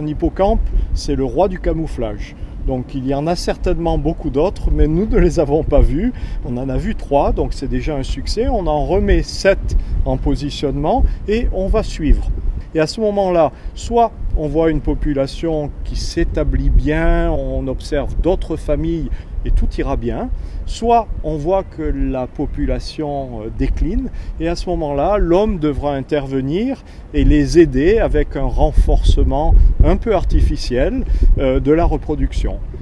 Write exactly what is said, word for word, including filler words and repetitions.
Un hippocampe, c'est le roi du camouflage. Donc il y en a certainement beaucoup d'autres, mais nous ne les avons pas vus. On en a vu trois, donc c'est déjà un succès. On en remet sept en positionnement et on va suivre. Et à ce moment-là, soit on voit une population qui s'établit bien, on observe d'autres familles et tout ira bien, soit on voit que la population décline et à ce moment-là, l'homme devra intervenir et les aider avec un renforcement un peu artificiel de la reproduction.